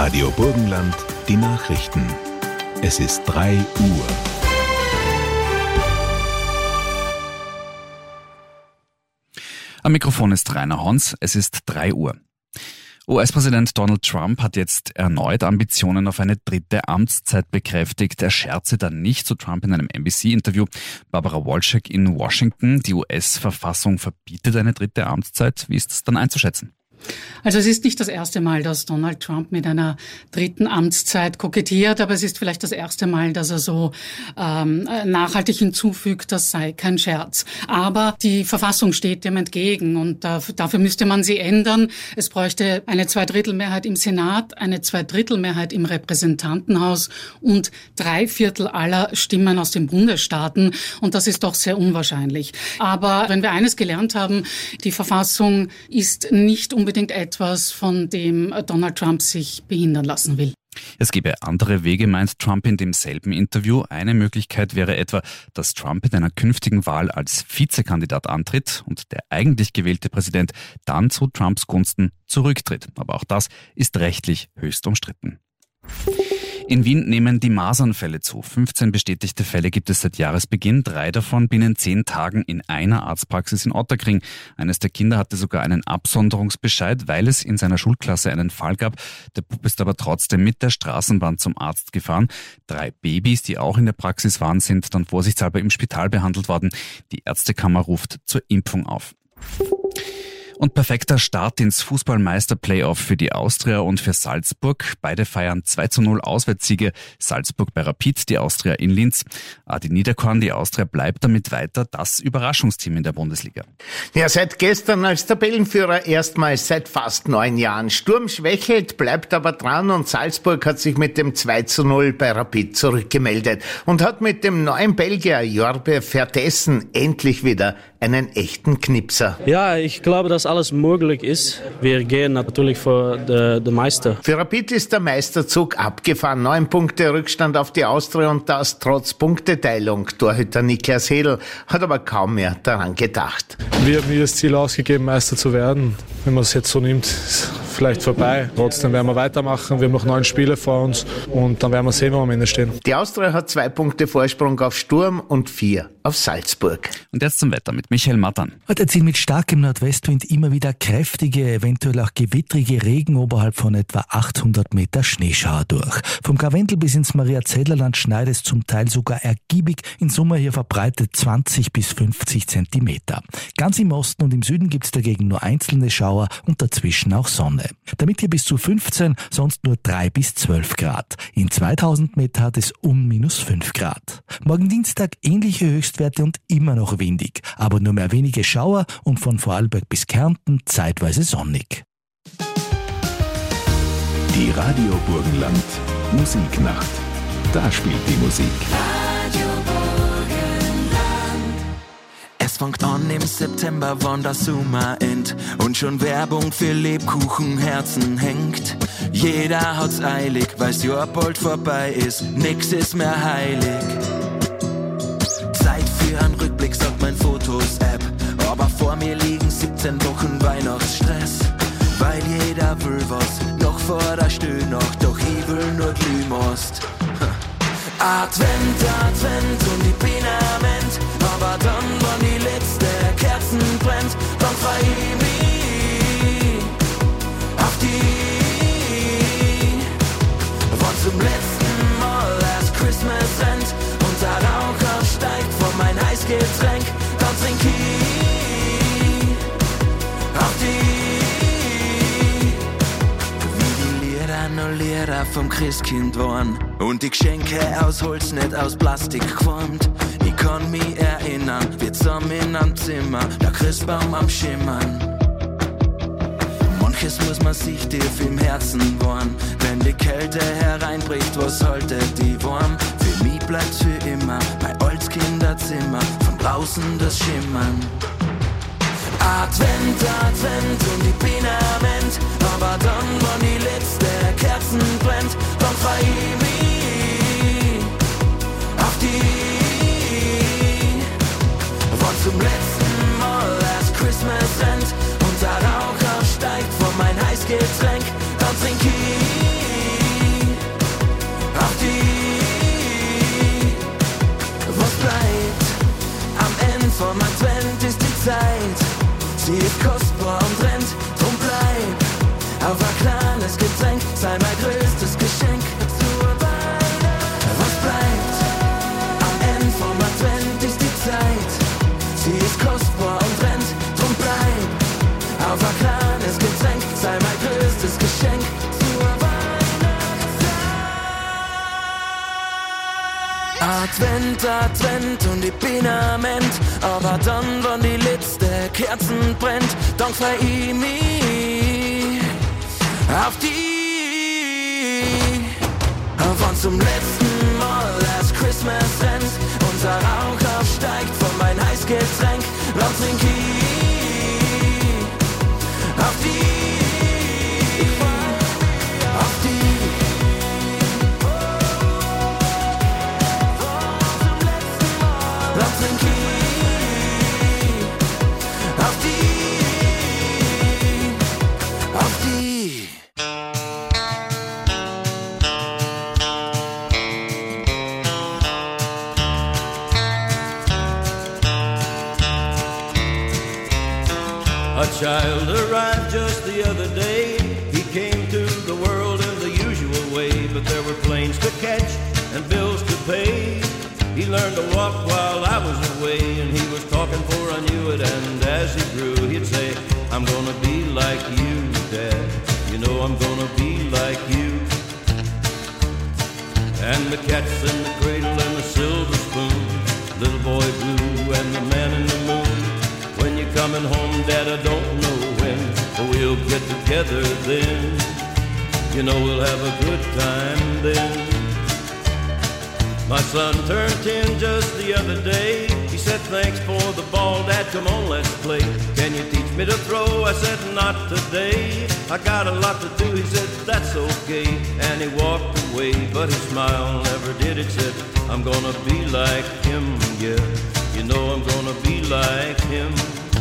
Radio Burgenland, die Nachrichten. Es ist 3 Uhr. Am Mikrofon ist Rainer Hons. Es ist 3 Uhr. US-Präsident Donald Trump hat jetzt erneut Ambitionen auf eine dritte Amtszeit bekräftigt. Er scherze dann nicht, so Trump in einem NBC-Interview. Barbara Walczak in Washington. Die US-Verfassung verbietet eine dritte Amtszeit. Wie ist das dann einzuschätzen? Also es ist nicht das erste Mal, dass Donald Trump mit einer dritten Amtszeit kokettiert, aber es ist vielleicht das erste Mal, dass er so nachhaltig hinzufügt, das sei kein Scherz. Aber die Verfassung steht dem entgegen und dafür müsste man sie ändern. Es bräuchte eine Zweidrittelmehrheit im Senat, eine Zweidrittelmehrheit im Repräsentantenhaus und 3/4 aller Stimmen aus den Bundesstaaten. Und das ist doch sehr unwahrscheinlich. Aber wenn wir eines gelernt haben, die Verfassung ist nicht unbedingt etwas, von dem Donald Trump sich behindern lassen will. Es gäbe andere Wege, meint Trump in demselben Interview. Eine Möglichkeit wäre etwa, dass Trump in einer künftigen Wahl als Vizekandidat antritt und der eigentlich gewählte Präsident dann zu Trumps Gunsten zurücktritt. Aber auch das ist rechtlich höchst umstritten. In Wien nehmen die Masernfälle zu. 15 bestätigte Fälle gibt es seit Jahresbeginn, 3 davon binnen 10 Tagen in einer Arztpraxis in Ottakring. Eines der Kinder hatte sogar einen Absonderungsbescheid, weil es in seiner Schulklasse einen Fall gab. Der Bub ist aber trotzdem mit der Straßenbahn zum Arzt gefahren. 3 Babys, die auch in der Praxis waren, sind dann vorsichtshalber im Spital behandelt worden. Die Ärztekammer ruft zur Impfung auf. Und perfekter Start ins Fußballmeister-Playoff für die Austria und für Salzburg. Beide feiern 2:0 Auswärtssiege. Salzburg bei Rapid, die Austria in Linz. Adi Niederkorn, die Austria bleibt damit weiter das Überraschungsteam in der Bundesliga. Ja, seit gestern als Tabellenführer erstmals seit fast 9 Jahren. Sturm schwächelt, bleibt aber dran und Salzburg hat sich mit dem 2:0 bei Rapid zurückgemeldet und hat mit dem neuen Belgier Jorbe Vertessen endlich wieder einen echten Knipser. Ja, ich glaube, dass alles möglich ist. Wir gehen natürlich für den Meister. Für Rapid ist der Meisterzug abgefahren. 9 Punkte Rückstand auf die Austria und das trotz Punkteteilung. Torhüter Niklas Hedl hat aber kaum mehr daran gedacht. Wir haben nie das Ziel ausgegeben, Meister zu werden. Wenn man es jetzt so nimmt, ist vielleicht vorbei. Trotzdem werden wir weitermachen. Wir haben noch 9 Spiele vor uns und dann werden wir sehen, wo wir am Ende stehen. Die Austria hat 2 Punkte Vorsprung auf Sturm und 4 auf Salzburg. Und jetzt zum Wetter mit Michael Mattern. Heute erzielen mit starkem Nordwestwind immer wieder kräftige, eventuell auch gewittrige Regen oberhalb von etwa 800 Meter Schneeschauer durch. Vom Karwendel bis ins Maria-Zedler-Land schneit es zum Teil sogar ergiebig. In Summe hier verbreitet 20 bis 50 Zentimeter. Ganz im Osten und im Süden gibt es dagegen nur einzelne Schauer und dazwischen auch Sonne. Damit hier bis zu 15, sonst nur 3 bis 12 Grad. In 2000 Meter hat es -5 Grad. Morgen Dienstag ähnliche Höchstwerte und immer noch windig. Aber nur mehr wenige Schauer und von Vorarlberg bis Kärnten zeitweise sonnig. Die Radio Burgenland Musiknacht. Da spielt die Musik. Es fängt an im September, wann der Sommer end und schon Werbung für Lebkuchenherzen hängt. Jeder hat's eilig, weil's Jahr bald vorbei ist, nix ist mehr heilig. Zeit für einen Rückblick, sagt mein Fotos-App, aber vor mir liegen 17 Wochen Weihnachtsstress. Weil jeder will was, noch vor der Stühle noch, doch ich will nur Glühmost. Advent, Advent und ich bin am End, aber dann, wann die letzte Kerzen brennt, dann freu ich mich auf die, wann zum letzten Mal Last Christmas rennt und der Rauch aufsteigt von mein Eisgetränk, dann trink ich auf die, wie die Lieder nur Lieder vom Christkind waren. Und die Geschenke aus Holz, nicht aus Plastik geformt. Ich kann mich erinnern, wir zusammen in einem Zimmer, der Christbaum am Schimmern. Manches muss man sich tief im Herzen wahren, wenn die Kälte hereinbricht, was haltet die warm? Für mich bleibt's für immer mein altes Kinderzimmer, von draußen das Schimmern. Advent, Advent und ich bin am End, aber dann, wann die letzte Kerzen brennt, dann freu ich mich auf die, wann zum letzten Mal Last Christmas rennt und der Rauch aufsteigt von mein Heißgetränk, dann trink ich sei mein größtes Geschenk zur Weihnacht. Was bleibt am Ende vom Advent ist die Zeit. Sie ist kostbar und rennt, drum bleib auf ein kleines Getränk, sei mein größtes Geschenk zur Weihnachtszeit. Advent, Advent und ich bin am End, aber dann, wenn die letzte Kerzen brennt, dann freu ich mich auf die. Wann zum letzten Mal Last Christmas rennt, unser Rauch aufsteigt von mein Heißgetränk, dann trink ich auf die, auf die. Dann trink ich auf die, auf die. A child arrived just the other day. He came to the world in the usual way, but there were planes to catch and bills to pay. He learned to walk while I was away, and he was talking before I knew it, and as he grew he'd say, I'm gonna be like you, Dad, you know I'm gonna be like you. And the cat's in the cradle and the silver spoon, little boy blue and the man in the moon. When you're coming home, Dad, I don't know when, but we'll get together then. You know we'll have a good time then. My son turned 10 just the other day. He said, thanks for the ball, Dad, come on, let's play. Can you teach me to throw? I said, not today. I got a lot to do. He said, that's okay. And he walked away, but his smile never did. It said, I'm gonna be like him, yeah. You know I'm gonna be like him.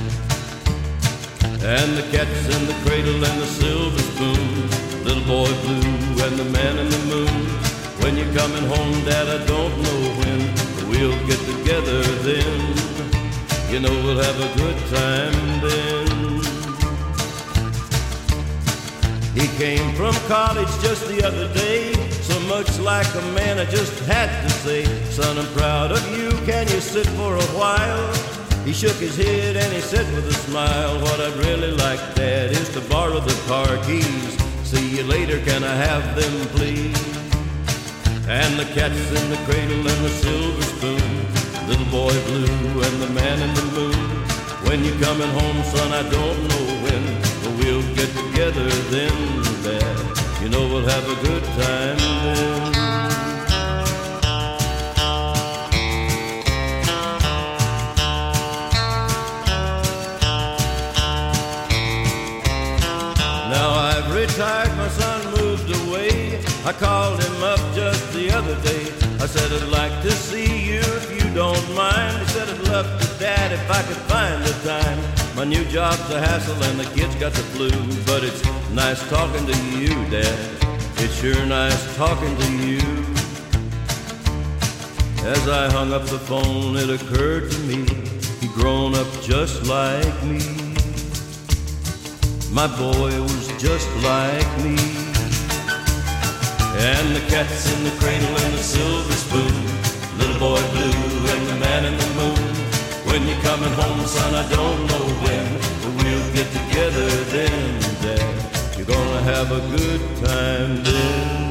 And the cat's in the cradle and the silver spoon, little boy blue and the man in the moon. When you're coming home, Dad, I don't know when, but we'll get together then. You know we'll have a good time then. He came from college just the other day, so much like a man I just had to say, son, I'm proud of you, can you sit for a while? He shook his head and he said with a smile, what I'd really like, Dad, is to borrow the car keys. See you later, can I have them, please? And the cat's in the cradle and the silver spoon, little boy blue and the man in the moon. When you're coming home, son, I don't know when, but we'll get together then, Dad. You know we'll have a good time then. Now I've retired, my son moved away. I called him up just the other day. I said, I'd like to see you if you don't mind. He said, I'd love to, Dad, if I could find the time. My new job's a hassle and the kids got the flu, but it's nice talking to you, Dad. It's sure nice talking to you. As I hung up the phone, it occurred to me, he'd grown up just like me. My boy was just like me. And the cat's in the cradle and the silver spoon, little boy blue and the man in the moon. When you're coming home, son, I don't know when, but we'll get together then, Dad. You're gonna have a good time then.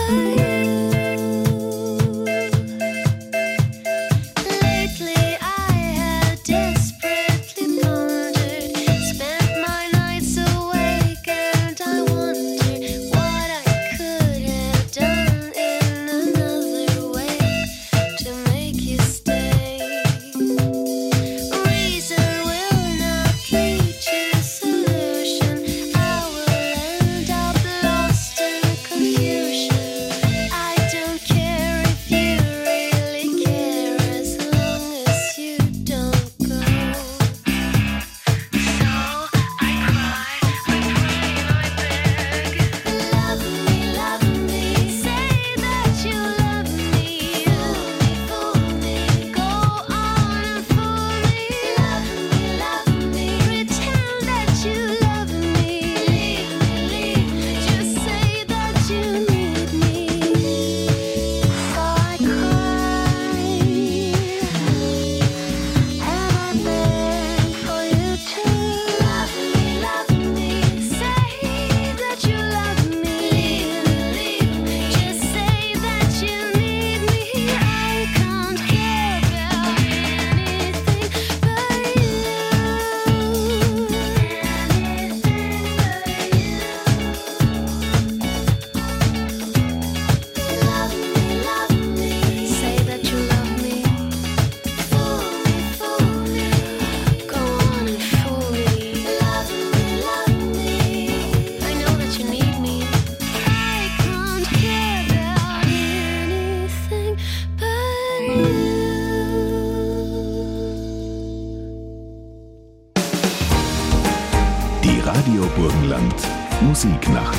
Die Radio Burgenland Musiknacht.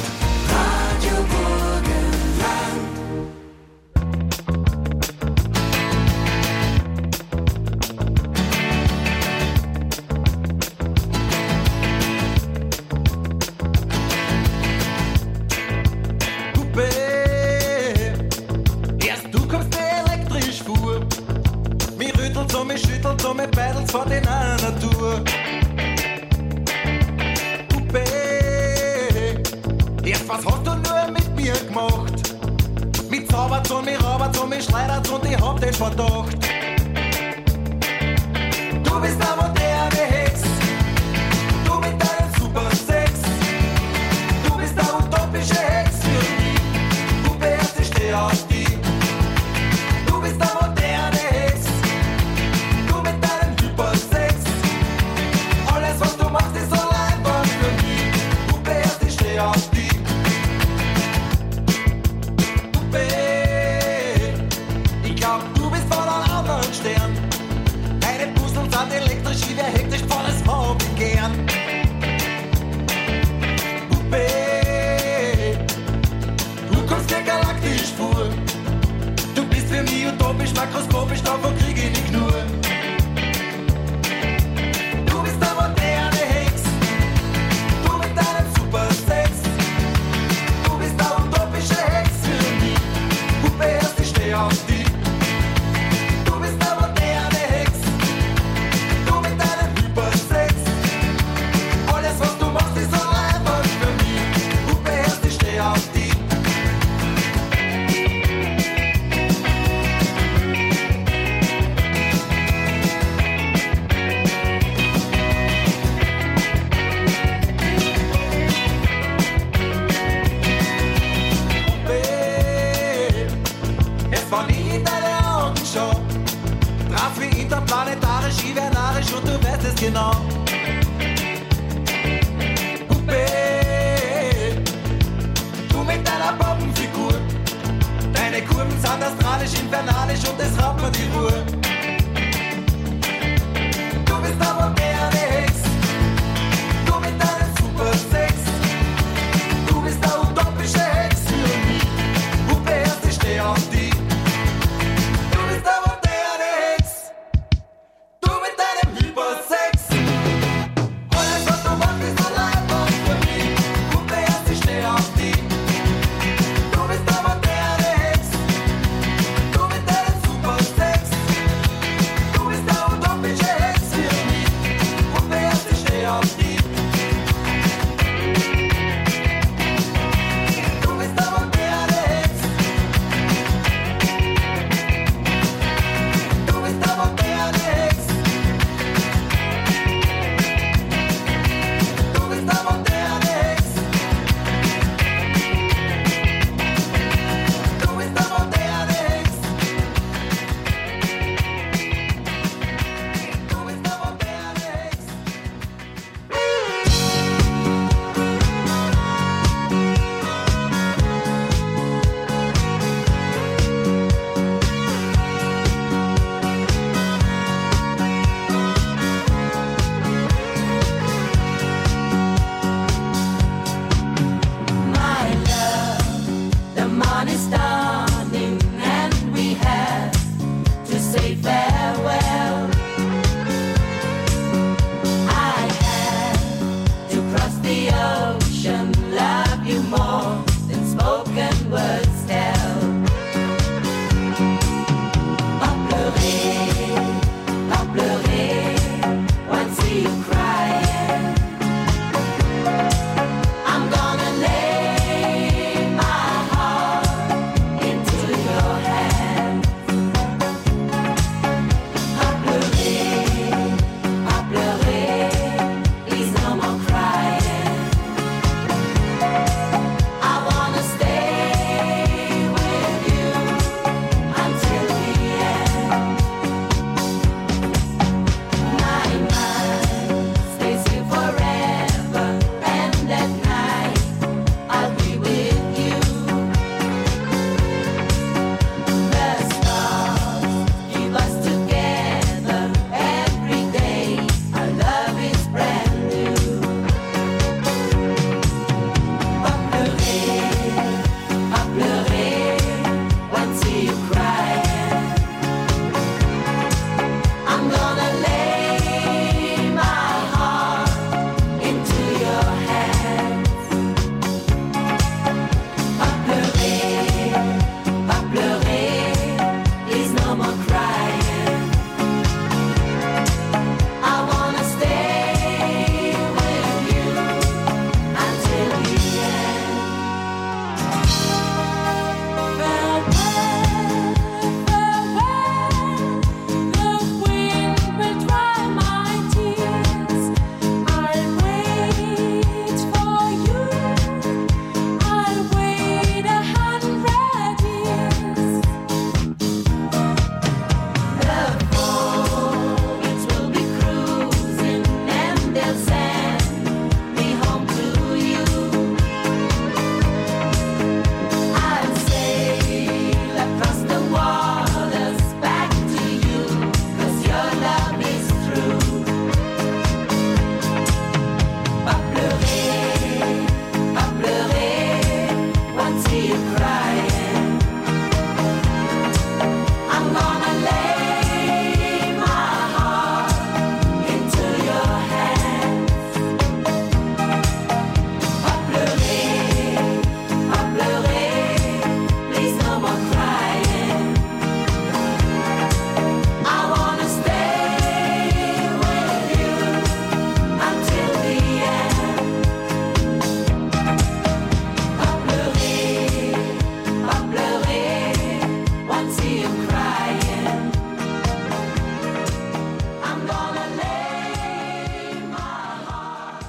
sun is dawning and we have to say farewell. I have to cross the ocean, love you more than spoken words tell. Pas pleurer, won't see you crying. I'm gonna lay my heart into your hands. Pas pleurer, please no more crying. I wanna stay with you until the end. My mind stays here forever, and at night I'll be with you. The stars keep us together every day. Our love is brand new. Pas pleurer, won't see you crying. I'm gonna lay my heart into your hands. Pas pleurer, please no more crying. I wanna stay with you until the end. The wind will dry my tears. I'll wait for you. I'll wait 100 years. The boats will be cruising and they'll send me home to you. I'll sail across the waters back to you, 'cause your love is true. Pas pleurer, won't see you crying. I'm gonna lay my heart into your hands. Pas pleurer, please no more crying. I wanna stay with you until the end. Pas pleurer, won't see you crying. I'm gonna lay my heart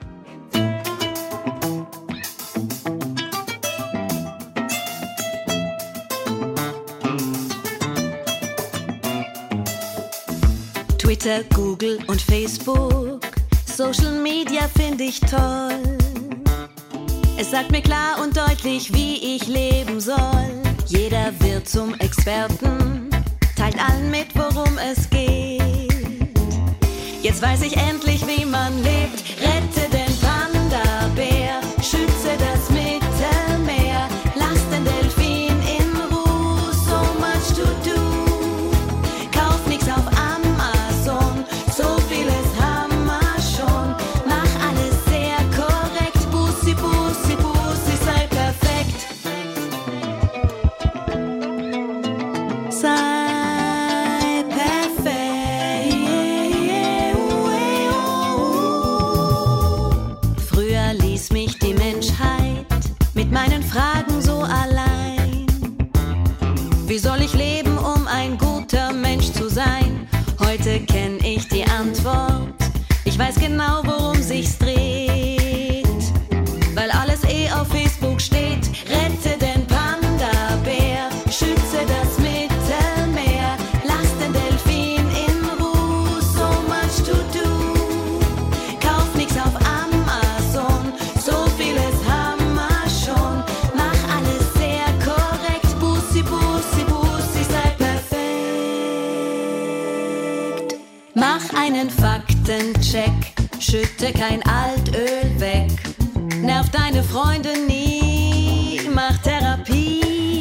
Twitter, Google und Facebook. Social Media finde ich toll. Es sagt mir klar und deutlich, wie ich leben soll. Jeder wird zum Experten, teilt allen mit, worum es geht. Jetzt weiß ich endlich, wie man lebt. Rette den Panda-Bär, schütze das Mittelmeer. Lass den Delfin in Ruhe, so much to do. Kauf nix auf Amazon, so vieles haben wir schon. Mach alles sehr korrekt, Bussi, Bussi, Bussi, sei perfekt. Sei perfekt. Früher ließ mich die Menschheit mit meinen Fragen so allein. Wie soll ich leben, um ein guter Mensch zu sein? Heute kenn ich die Antwort. Ich weiß genau, worum sich's dreht. Weil alles auf Facebook steht. Rette den Panda-Bär, schütze das Mittelmeer. Lass den Delfin in Ruhe, so much to do. Kauf nix auf Amazon, so vieles haben wir schon. Mach alles sehr korrekt, Bussi, Bussi, Bussi, sei perfekt. Mach einen Faktencheck, schütte kein Altöl weg. Nerv deine Freunde nie, mach Therapie.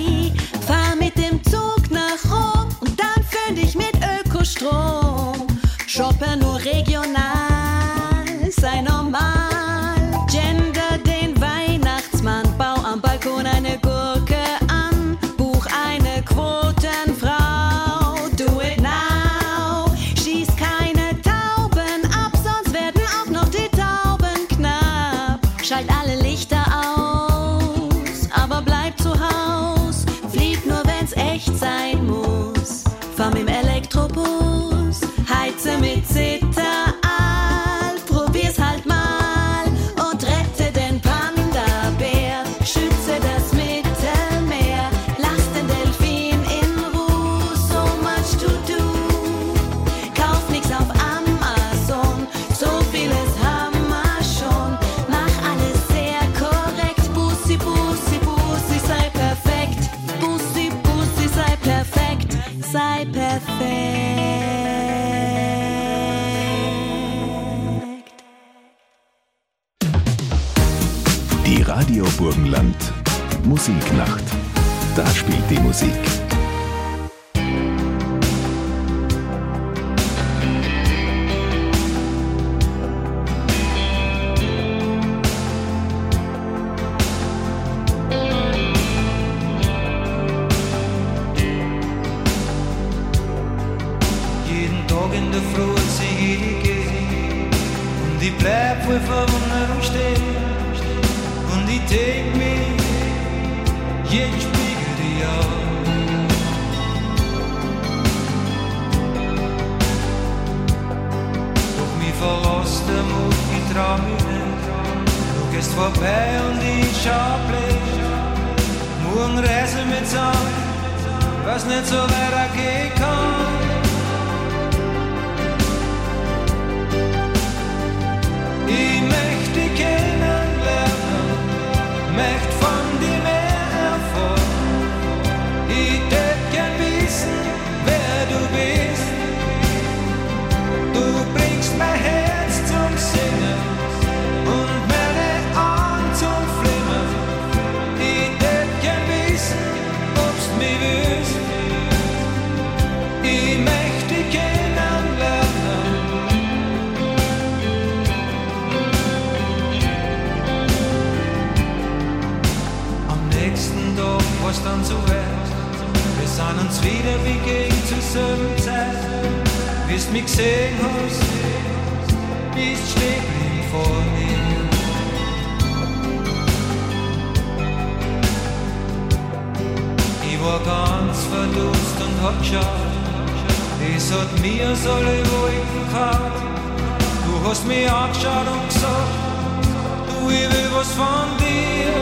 Haus. Flieg nur, wenn's echt sein muss. Fahr mit dem Elektrobus, heize mit Zitteral. Probier's halt mal und rette den Panda-Bär. Schütze das Mittelmeer, lass den Delfin in Ruhe. So much to do. Kauf nix auf Amazon, so vieles haben wir schon. Mach alles sehr korrekt. Bussi, Bussi, Bussi, sei perfekt. Bussi, Bussi, sei perfekt. Sei perfekt. Die Radio Burgenland Musiknacht. Da spielt die Musik. Jeden Tag in der Früh sehe ich gehen und ich bleib voll Verwunderung stehen und ich denk mich jeden Spiegel die an. Doch mich verlässt der Mut, ich trau mich nicht. Du gehst vorbei und ich schau blöd. Morgen reise mit zusammen, was nicht so weitergehen kann. Ich möchte dich kennenlernen, möchte von dir mehr erfahren. Ich tät gern wissen, wer du bist. Du bringst mein Herz zum Singen und meine Augen zum Flimmern. Ich tät gern wissen, ob's mich willst. Ich möchte dich kennenlernen. Nächsten Tag war's dann so weit. Wir sind uns wieder wie gegen zur selben Zeit. Wie's mich gesehen hast, bist stehen geblieben vor mir. Ich war ganz verdutzt und hab geschaut. Es hat mir aus alle Wolken gehauen. Du hast mich angeschaut und gesagt, du, ich will was von dir.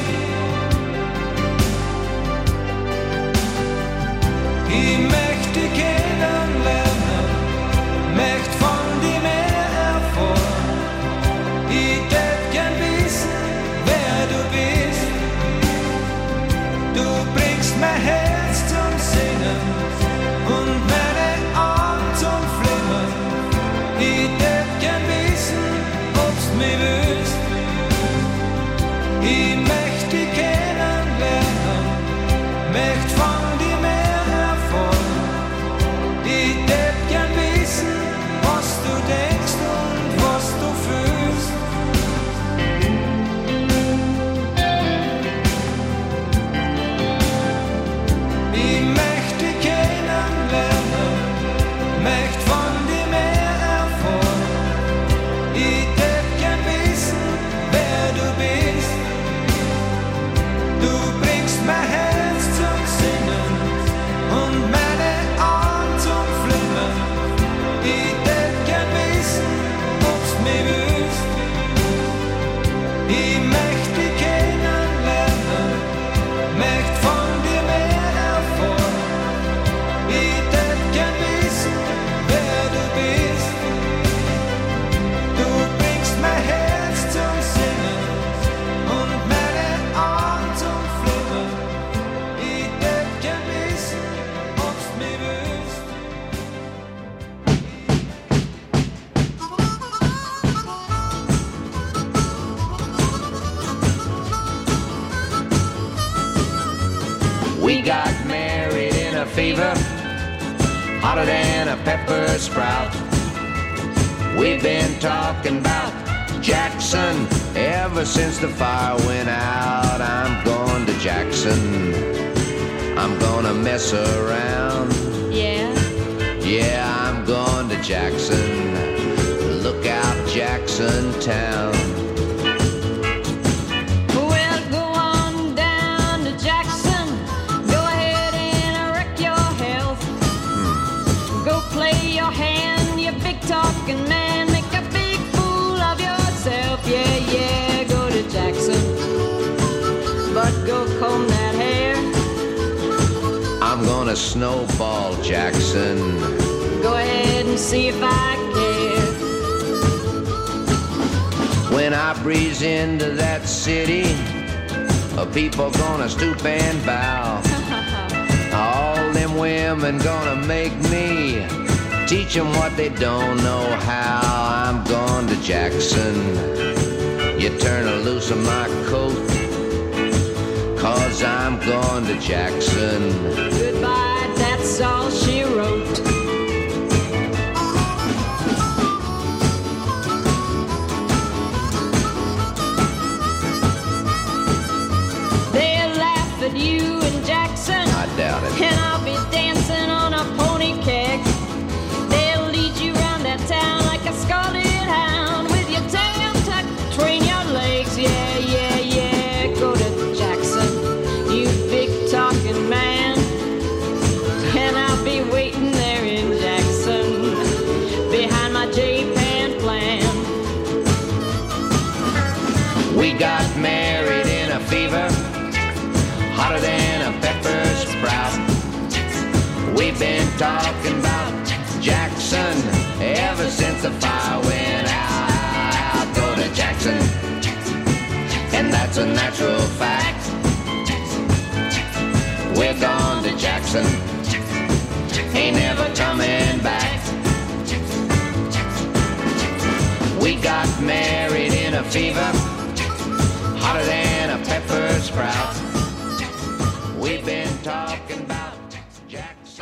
Ich möchte dich kennenlernen, möchte von dir mehr erfahren. Ich tät gern wissen, wer du bist. Du bringst mein Herz zum Singen und meine Augen zum Flimmern. Ich tät gern wissen, ob's mich willst. Ich möchte dich kennenlernen, möchte von dir mehr erfahren. Ich tät gern wissen, was du denkst und was du fühlst. Ich möchte dich kennenlernen, möchte von dir mehr erfahren. Ich tät gern wissen, wer du bist. Du bringst mein Herz zum Singen und meine Augen zum Flimmern. Ich tät gern wissen, ob's mich willst. Ich möchte dich kennenlernen, möchte von dir mehr erfahren. Ich tät gern wissen, wer du bist. Du bringst mein Herz zum Singen und meine Augen zum Flimmern. Ich tät gern wissen, ob's mich willst. We got married in a fever, hotter than a pepper sprout. We've been talking about Jackson ever since the fire went out. I'm going to Jackson, I'm gonna mess around. Yeah. Yeah, I'm going to Jackson, look out Jackson Town. We'll go on down to Jackson. I'm gonna snowball Jackson. Go ahead and see if I care. When I breeze into that city, people gonna stoop and bow. All them women gonna make me teach them what they don't know how. I'm going to Jackson. You turn loose of my coat, 'cause I'm going to Jackson. Goodbye, that's all she wrote. They'll laugh at you in Jackson. I doubt it. And I'll be dancing on a pony keg. They'll lead you around that town like a scalded hound with your tail tucked between your legs. Yeah, yeah, yeah. Go to Jackson, you big talking man. And I'll be waiting there in Jackson behind my J-Pan plan. We got married in a fever, hotter than a pepper sprout. We've been talking about Jackson ever since the fire went out. Go to Jackson, and that's a natural fact. We're gone to Jackson, ain't never coming back. We got married in a fever, hotter than a pepper sprout. We've been talking about Jackson.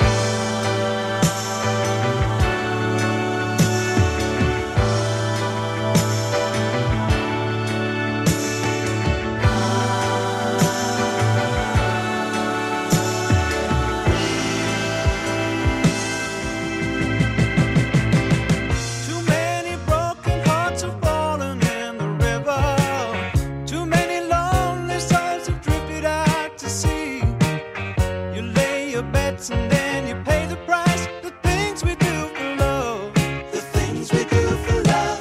Too many broken hearts have fallen in the river. Too many lonely souls have drifted out to sea. You lay your bets and then you pay the price. The things we do for love. The things we do for love.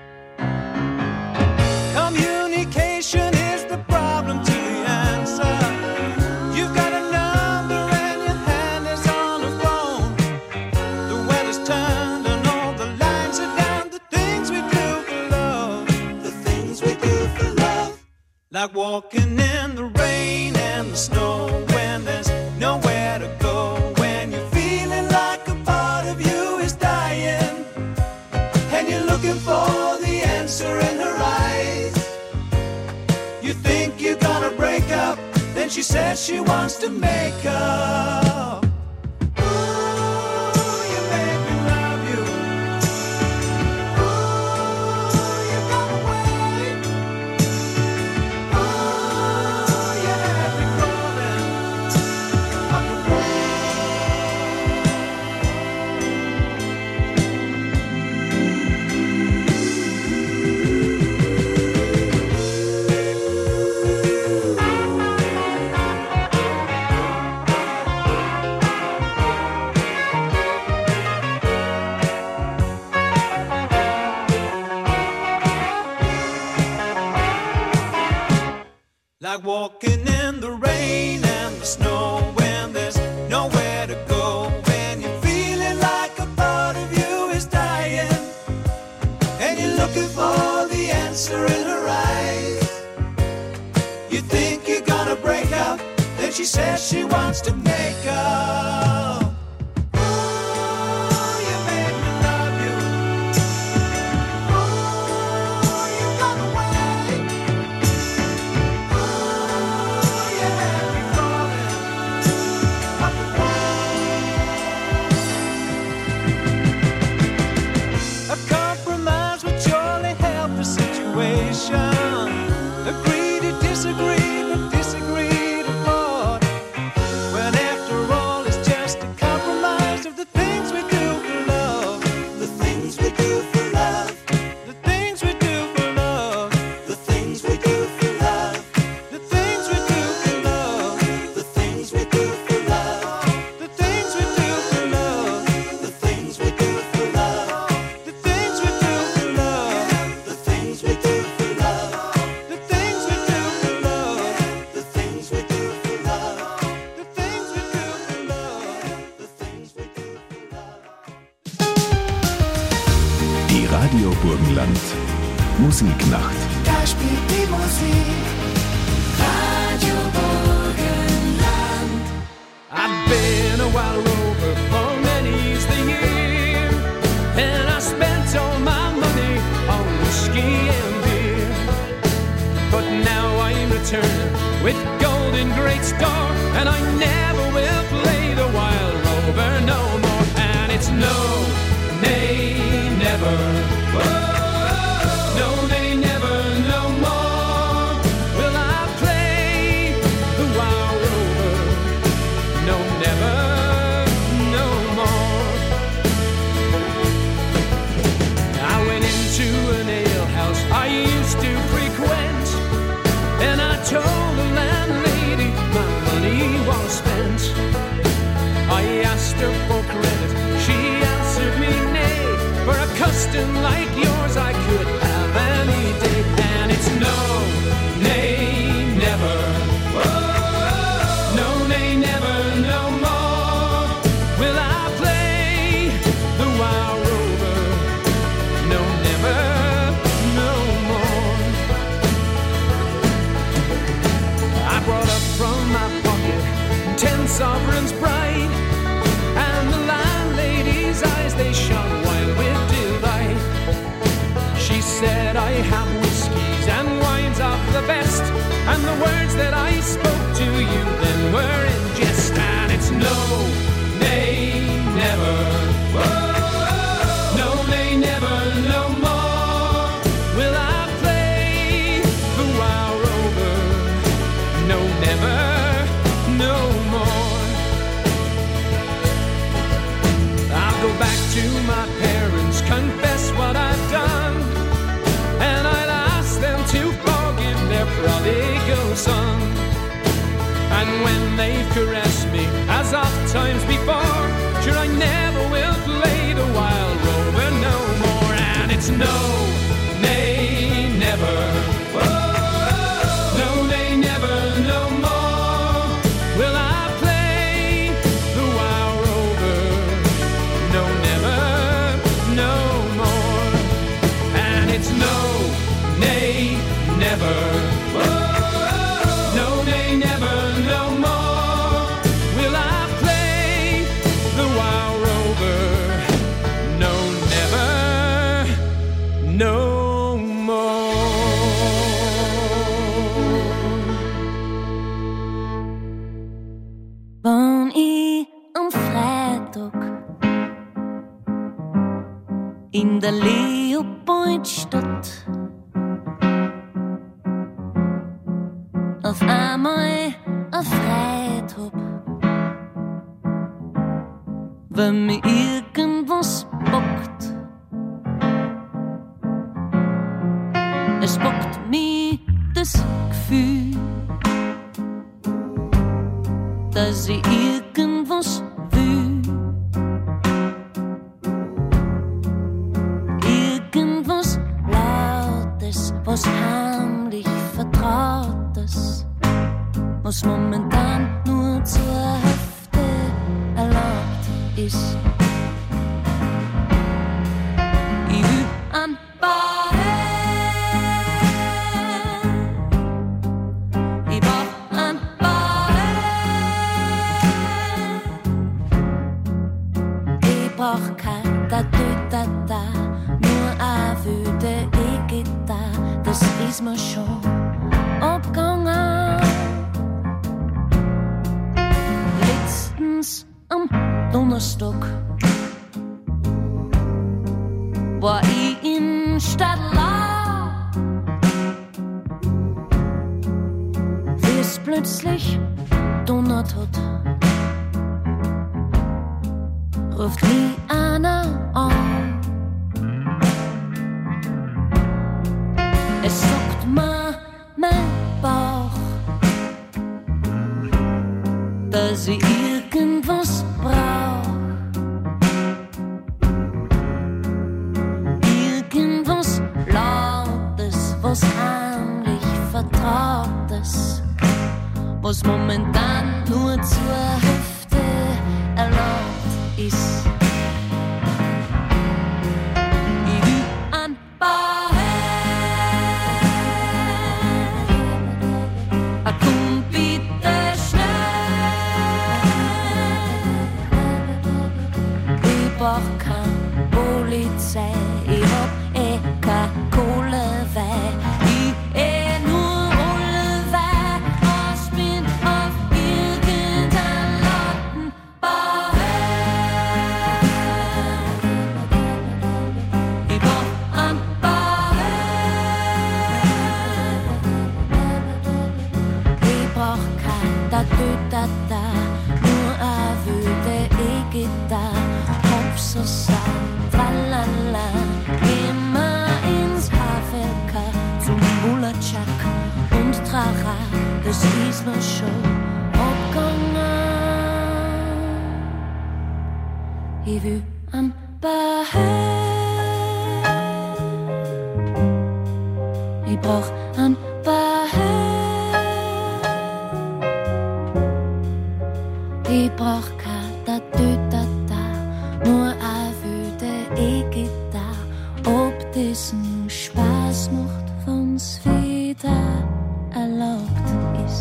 Communication is the problem to the answer. You've got a number and your hand is on the phone. The weather's turned and all the lines are down. The things we do for love. The things we do for love. Like walking in the rain and the snow when there's nowhere to go. When you're feeling like a part of you is dying, and you're looking for the answer in her eyes. You think you're gonna break up, then she says she wants to make up. Ooh, you make me love you. Ooh, you got away. Ooh, you have me crawling up the road. Like walking in the rain and the snow when there's nowhere to go. When you're feeling like a part of you is dying, and you're looking for the answer in her eyes. You think you're gonna break up, then she says she wants to make up. Ooh, you make me love you. Ooh, you got away. Ooh, you have me crawling up the road. A compromise would surely help the situation. Agree to disagree, but disagree to part. When after all it's just a Radio Burgenland. Musiknacht. Da spielt die Musik. Radio Burgenland. I've been a wild rover for many's the year, and I spent all my money on whiskey and beer. But now I'm returning with gold in great store, and I never will play the wild rover no more. And it's no, nay, never. Whoa. No, nay, never, no more will I play the wild rover. No, never, no more. I went into an alehouse I used to frequent, and I told the landlady my money was spent. I asked her for credit, she answered me nay. For a custom like yours I could have any day. And it's no, nay, never. Whoa. No, nay, never, no more will I play the wild rover. No, never, no more. I brought up from my pocket 10 sovereigns bright, and the landlady's eyes, they shone wild with delight. She said, I have whiskies and wines of the best, and the words that I spoke to you then were in jest. And it's no, nay, never. Whoa. No, nay, never, no more will I play the wild rover. No, never, no more. I'll go back to my parents, confess what I've done, and I'll ask them to forgive their prodigal son. And when they've caressed me, as oft times before, sure I never will play the wild rover no more. And it's no, nay, never. Whoa. No, nay, never, no more will I play the wild rover. No, never, no more. And it's no, nay, never. Whoa. No, nay, never, no more will I play the wild rover. No, never, no more. Woon ich am Freitag in der Leopoldstadt. Auf einmal eine Freude hab, wenn mir irgendwas bockt. Es bockt mich das Gefühl, dass ich irgendwas will. Irgendwas Lautes, was heimlich Vertrautes, was momentan nur zur Hälfte erlaubt ist. Ich will an ich brauch an ich brauch kein Tatütata, nur eine wüde E-Gitarre, das ist mir schon abgegangen. Letztens am Donnerstag war ich in Stadtlau, wie es plötzlich donnert hat, ruft mich einer an. Es sagt mir mein Bauch, dass ich irgendwas brauch. Irgendwas Lautes, was heimlich Vertrautes, was momentan nur zur Hälfte erlaubt ist. Ich will brauch keine Polizei, ich hab keine Kohle, weil ich nur Ollewei aus bin auf irgendein Lattenbauer. Ich brauch einen Bauer. Ich brauch kein Tatütata, nur a wüde E-Gitarre, Hopsasa, tralala, immer ins HVK zum Bullertschak und Trara, das ist mir schon abgegangen. Ich will am Bahn, ich brauch am Bahn. Ich brauch kein Tatütata, nur a wüde E-Gitarre, ob diesen Spaß macht, wenn's wieder erlaubt ist.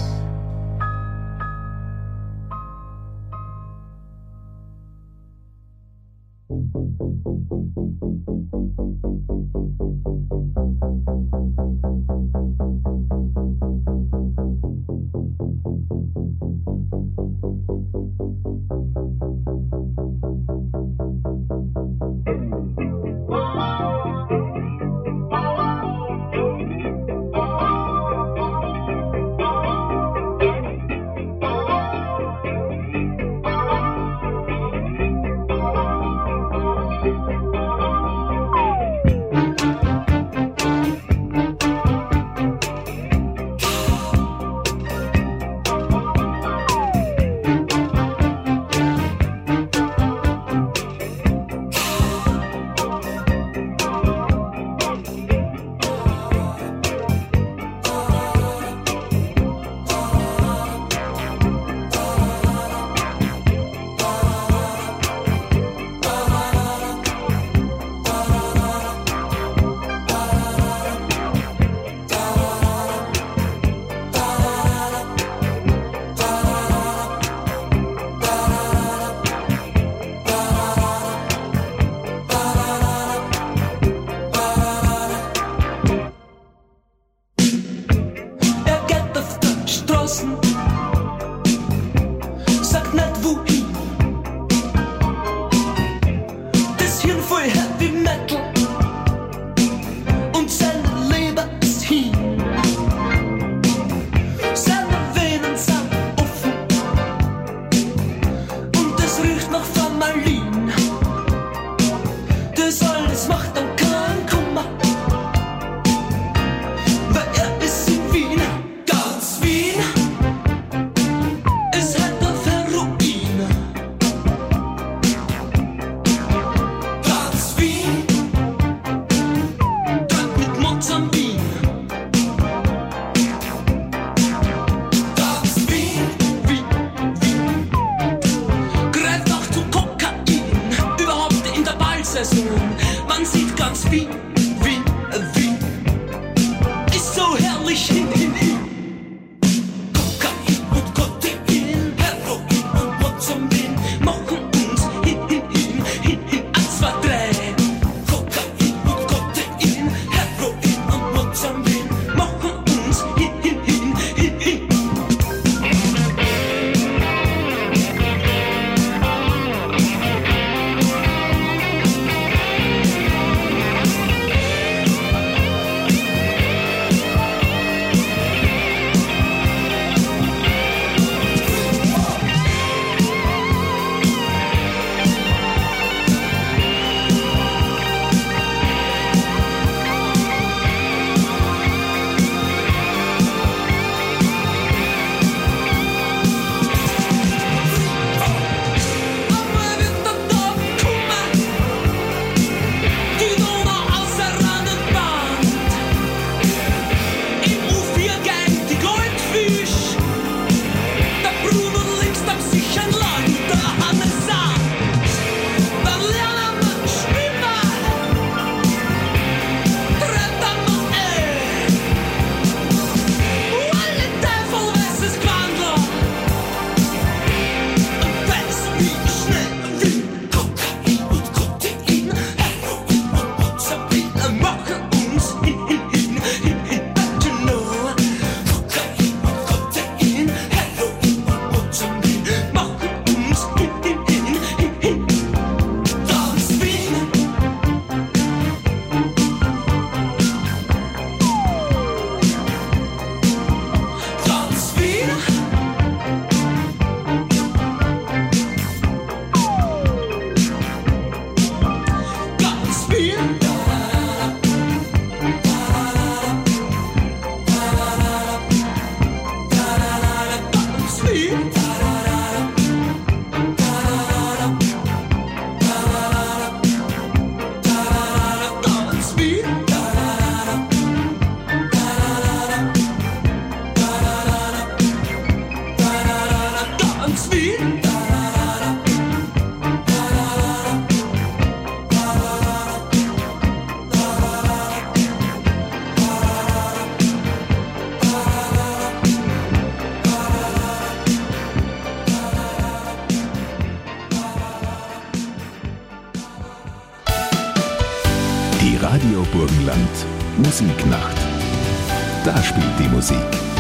Die Radio Burgenland Musiknacht. Da spielt die Musik.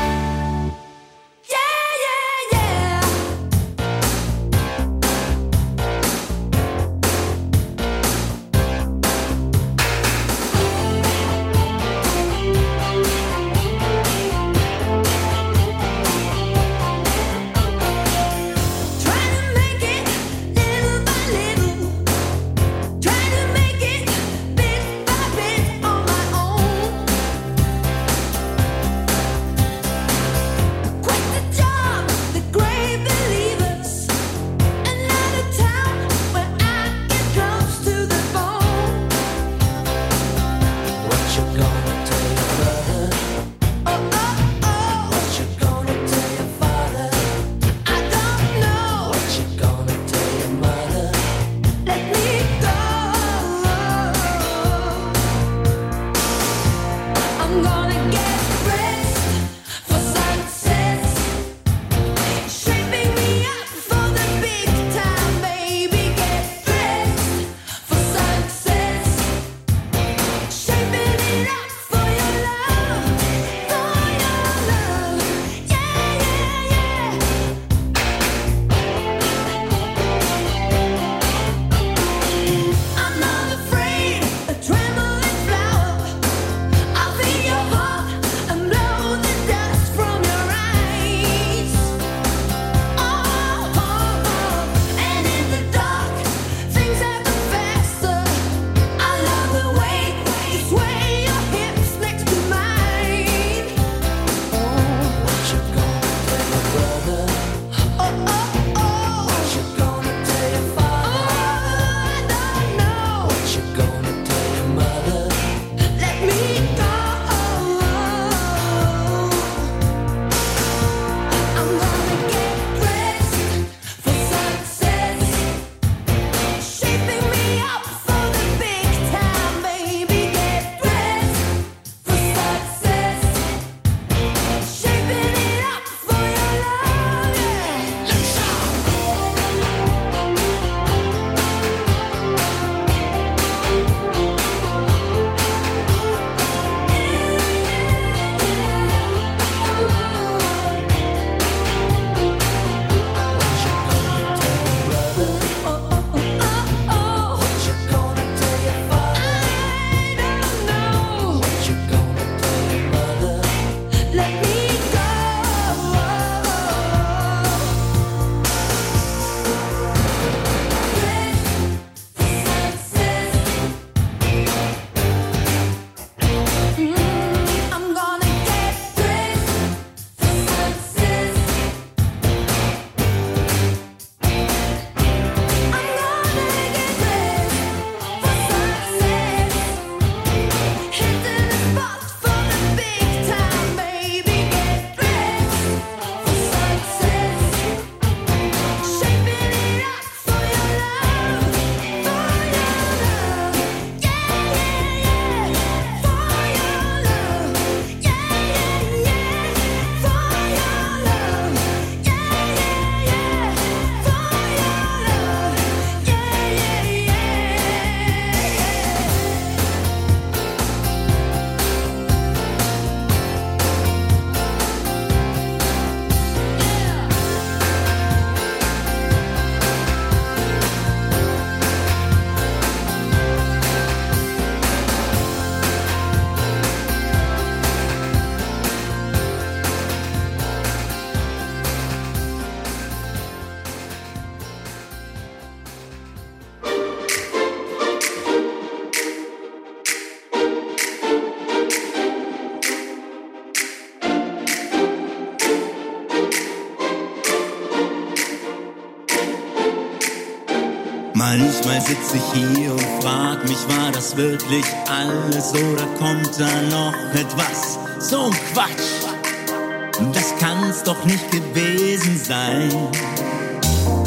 Manchmal sitze ich hier und frag mich, war das wirklich alles oder kommt da noch etwas? So ein Quatsch, das kann's doch nicht gewesen sein.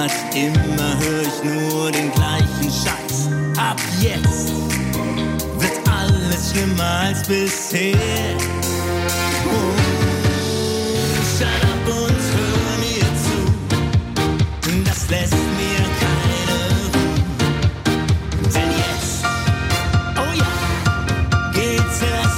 Heimat, immer höre ich nur den gleichen Scheiß. Ab jetzt wird alles schlimmer als bisher. Oh, shut up und hör mir zu, das lässt mir keine Ruhe. Denn jetzt, oh ja, geht's erst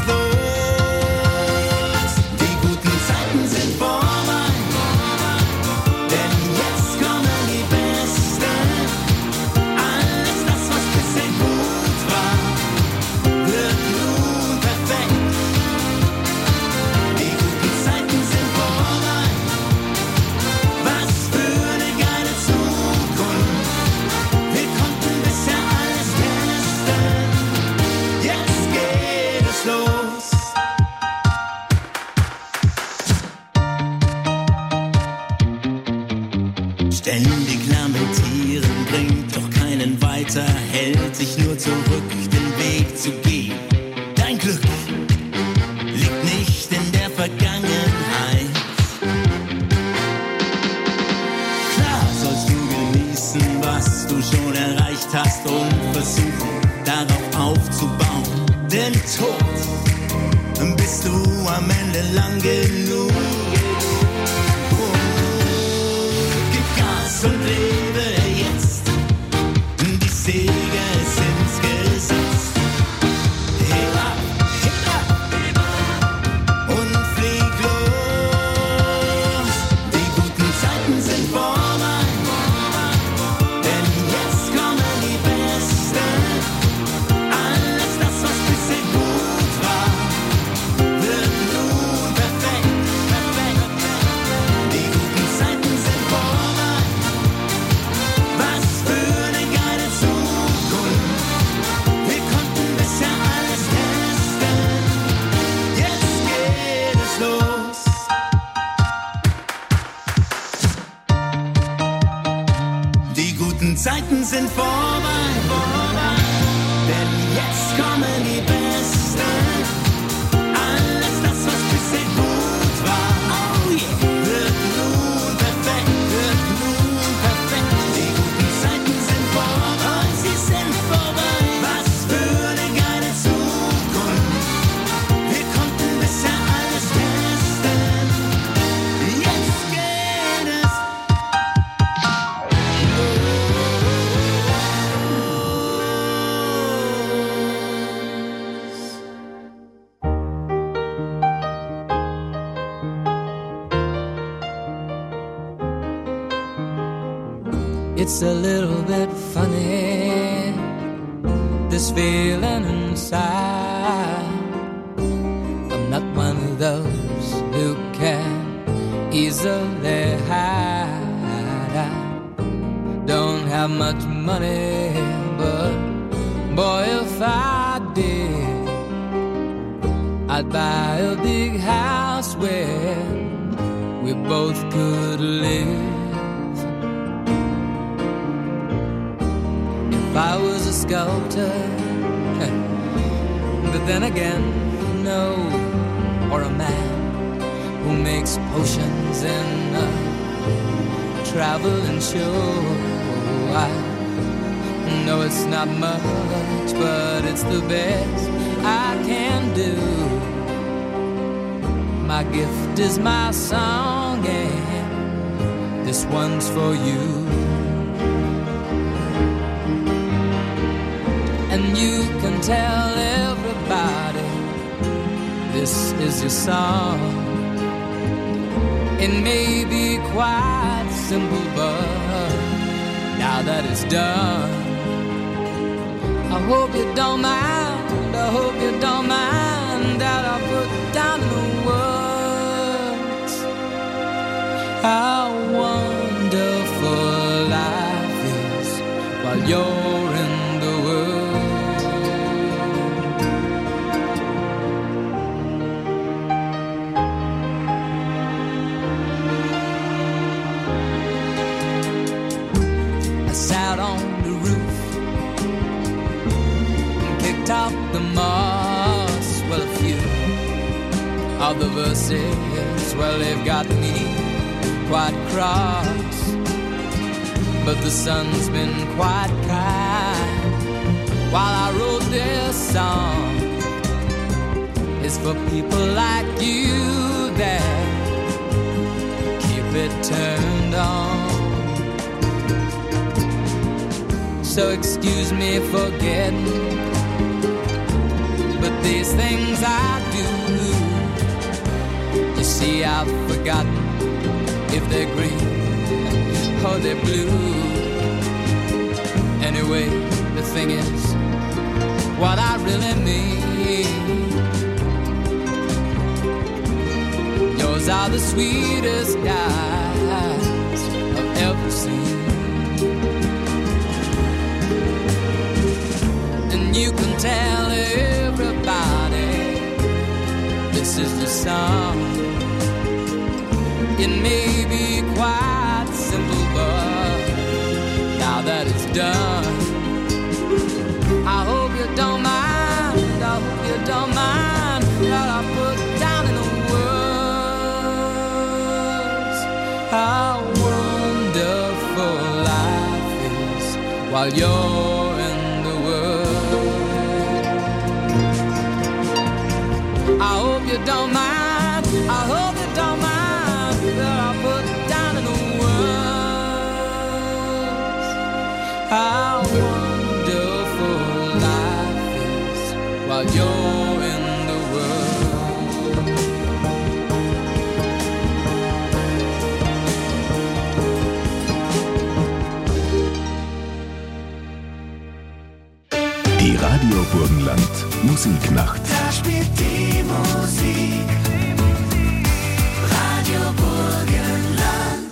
los. Die guten Zeiten sind vorbei, denn jetzt kommen die besten. Alles das, was bisher gut war, wird nun perfekt. Die guten Zeiten sind vorbei, was für eine geile Zukunft. Wir konnten bisher alles testen, jetzt geht es los. Ständig lamentieren bringt doch keinen weiter, hält sich nur zurück, den Weg zu gehen. Dein Glück liegt nicht in der Vergangenheit. Klar sollst du genießen, was du schon erreicht hast und versuchen, darauf aufzubauen. Denn tot bist du am Ende lang genug. Gib Gas und lebe jetzt, die Segel sind gesetzt. Heb ab und flieg los. Die guten Zeiten sind vorbei, denn jetzt kommen die besten. Alles das, was bisher gut war, wird nun perfekt. Die guten Zeiten sind vorbei, was für eine geile Zukunft. Wir konnten bisher alles testen, jetzt geht es los. Die guten Zeiten sind vorbei, denn jetzt kommen die besten. Alles das, was bisher gut war, oh yeah, wird nun perfekt, Die guten Zeiten sind vorbei, sie sind vorbei. Was für eine geile Zukunft. Wir konnten bisher alles testen, jetzt geht es. It's a little bit funny, this feeling inside. I'm not one of those who can easily hide. I don't have much money, but boy, if I did, I'd buy a big house where we both could live. If I was a sculptor, but then again, no, or a man who makes potions in a traveling show. I know it's not much, but it's the best I can do. My gift is my song, and this one's for you. And you can tell everybody this is your song. It may be quite simple, but now that it's done, I hope you don't mind, I hope you don't mind that I put down in the words how wonderful life is while you're in the world. Sat on the roof and kicked out the moss. Well, a few of the verses, well, they've got me quite cross. but the sun's been quite kind. While I wrote this song, it's for people like you that keep it turned on. So excuse me for getting, but these things I do, you see I've forgotten if they're green or they're blue. Anyway, the thing is, what I really mean, yours are the sweetest eyes I've ever seen. And you can tell everybody this is the song. It may be quite simple, but now that it's done, I hope you don't mind, I hope you don't mind what I put down in the words. How wonderful life is while you're in the world. I hope you don't mind, I hope you don't mind that I put down in the words. How wonderful life is while you're in the world. Die Radio Burgenland Musiknacht. Da spielt die Musik. Radio Burgenland.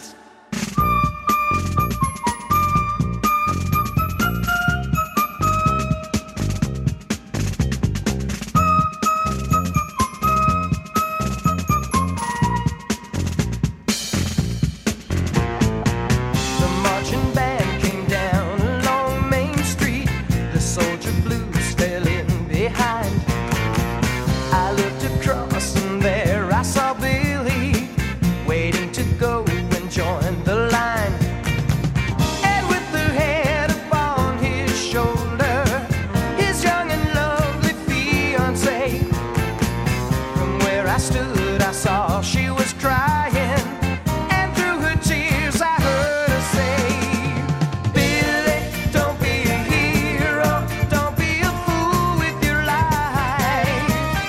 The marching band came down along Main Street. The soldier blues fell in behind. I looked across and there I saw Billy waiting to go and join the line. And with her head upon his shoulder, his young and lovely fiancée. From where I stood I saw she was crying, and through her tears I heard her say, Billy, don't be a hero, don't be a fool with your life.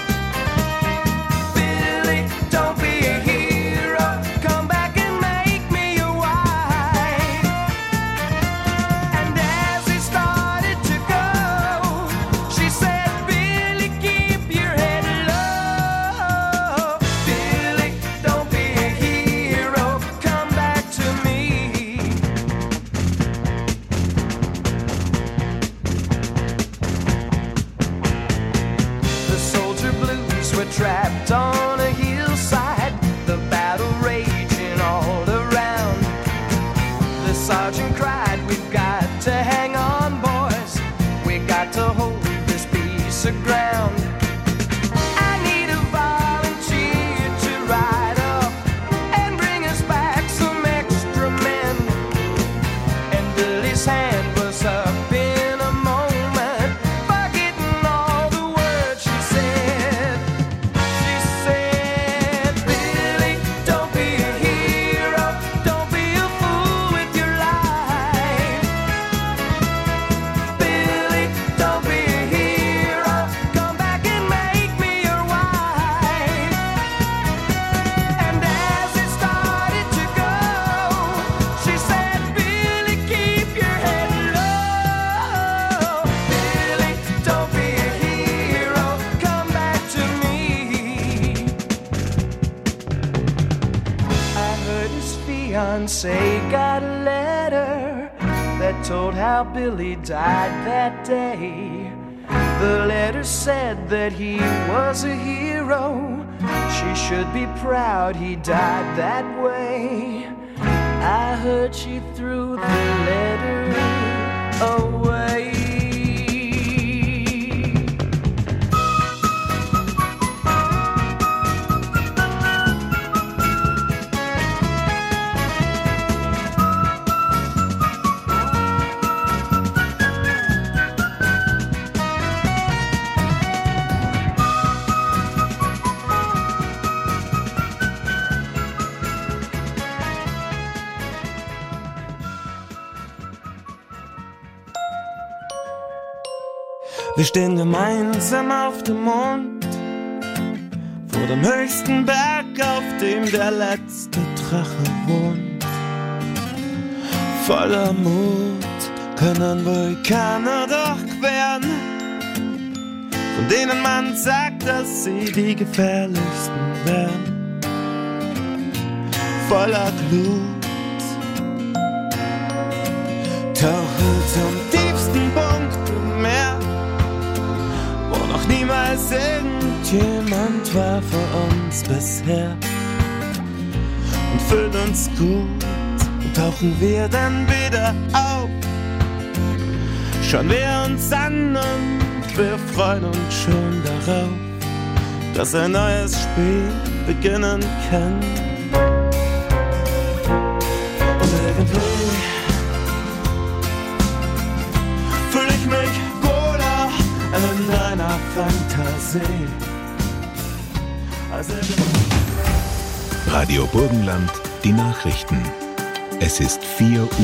Billy, don't be a hero, come back and make me your wife. And as he started to go, she said, Billy, keep your head low. Billy, don't be a hero, come back to me. The soldier blues were trapped on a hillside, the battle raging all around. The sergeant cried, we've got to hang on, boys, we got to hold this piece of ground. I need a volunteer to ride up and bring us back some extra men. And Billy's hand was up in a moment, forgetting all the words she said. She said, Billy, don't be a hero, don't be a fool with your life. Billy, don't be a hero, come back and make me your wife. And as it started to go, she said, Billy, keep your head low. Billy, don't be a hero, come back to me. I heard his fiancée got a letter that told how Billy died that day. The letter said that he was a hero. She should be proud he died that way. I heard she threw the letter away. Wir stehen gemeinsam auf dem Mond, vor dem höchsten Berg, auf dem der letzte Drache wohnt. Voller Mut können Vulkane durchqueren, von denen man sagt, dass sie die gefährlichsten wären. Voller Glut tauche zum tiefsten Punkt im Meer, wo noch niemals irgendjemand war vor uns bisher, und füllt uns gut und tauchen wir dann wieder auf. Schauen wir uns an und wir freuen uns schon darauf, dass ein neues Spiel beginnen kann. Und irgendwie fühl ich mich wohler in deiner Fantasie. Radio Burgenland, die Nachrichten. Es ist 4 Uhr.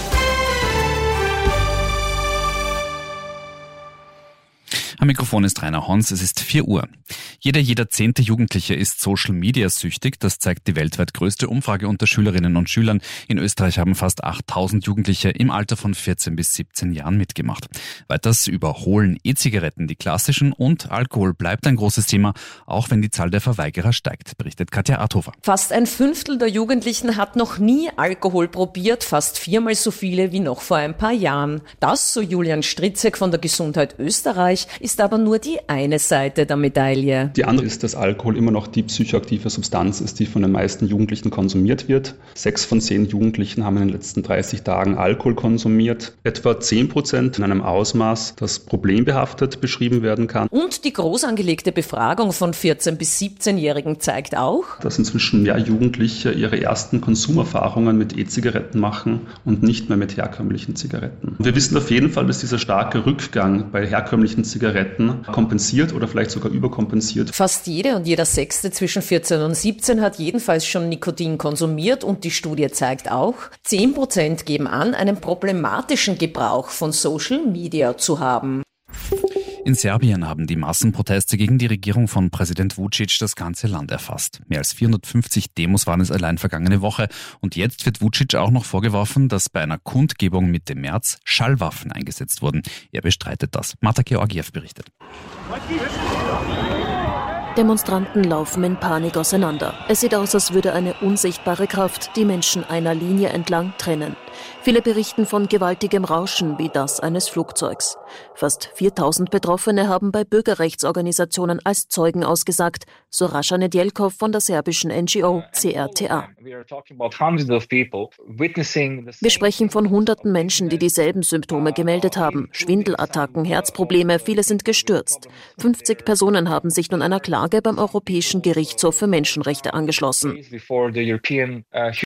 Am Mikrofon ist Rainer Hons, es ist 4 Uhr. Jeder 10. Jugendliche ist Social-Media-süchtig. Das zeigt die weltweit größte Umfrage unter Schülerinnen und Schülern. In Österreich haben fast 8000 Jugendliche im Alter von 14 bis 17 Jahren mitgemacht. Weiters überholen E-Zigaretten die klassischen und Alkohol bleibt ein großes Thema, auch wenn die Zahl der Verweigerer steigt, berichtet Katja Arthofer. Fast ein Fünftel der Jugendlichen hat noch nie Alkohol probiert, fast 4-mal so viele wie noch vor ein paar Jahren. Das, so Julian Stritzek von der Gesundheit Österreich, ist aber nur die eine Seite der Medaille. Die andere ist, dass Alkohol immer noch die psychoaktive Substanz ist, die von den meisten Jugendlichen konsumiert wird. 6 von 10 Jugendlichen haben in den letzten 30 Tagen Alkohol konsumiert. Etwa 10% in einem Ausmaß, das problembehaftet beschrieben werden kann. Und die groß angelegte Befragung von 14- bis 17-Jährigen zeigt auch, dass inzwischen mehr Jugendliche ihre ersten Konsumerfahrungen mit E-Zigaretten machen und nicht mehr mit herkömmlichen Zigaretten. Wir wissen auf jeden Fall, dass dieser starke Rückgang bei herkömmlichen Zigaretten kompensiert oder vielleicht sogar überkompensiert. Fast jede und jeder Sechste zwischen 14 und 17 hat jedenfalls schon Nikotin konsumiert und die Studie zeigt auch, 10% geben an, einen problematischen Gebrauch von Social Media zu haben. In Serbien haben die Massenproteste gegen die Regierung von Präsident Vučić das ganze Land erfasst. Mehr als 450 Demos waren es allein vergangene Woche. Und jetzt wird Vučić auch noch vorgeworfen, dass bei einer Kundgebung Mitte März Schallwaffen eingesetzt wurden. Er bestreitet das. Marta Georgiev berichtet. Demonstranten laufen in Panik auseinander. Es sieht aus, als würde eine unsichtbare Kraft die Menschen einer Linie entlang trennen. Viele berichten von gewaltigem Rauschen wie das eines Flugzeugs. Fast 4000 Betroffene haben bei Bürgerrechtsorganisationen als Zeugen ausgesagt, so Rascha Nedjelkov von der serbischen NGO CRTA. Wir sprechen von hunderten Menschen, die dieselben Symptome gemeldet haben. Schwindelattacken, Herzprobleme, viele sind gestürzt. 50 Personen haben sich nun einer Klage beim Europäischen Gerichtshof für Menschenrechte angeschlossen.